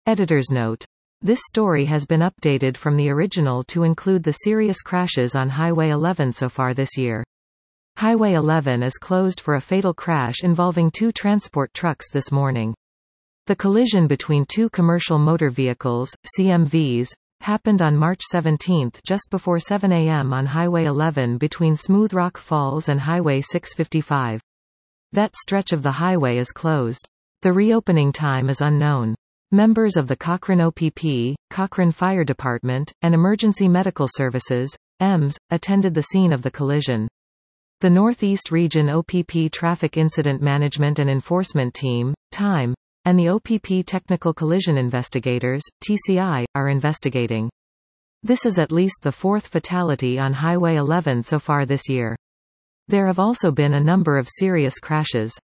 Editor's note. This story has been updated from the original to include the serious crashes on Highway 11 so far this year. Highway 11 is closed for a fatal crash involving two transport trucks this morning. The collision between two commercial motor vehicles, CMVs, happened on March 17 just before 7 a.m. on Highway 11 between Smooth Rock Falls and Highway 655. That stretch of the highway is closed. The reopening time is unknown. Members of the Cochrane OPP, Cochrane Fire Department, and Emergency Medical Services, EMS, attended the scene of the collision. The Northeast Region OPP Traffic Incident Management and Enforcement Team, TIME, and the OPP Technical Collision Investigators, TCI, are investigating. This is at least the fourth fatality on Highway 11 so far this year. There have also been a number of serious crashes.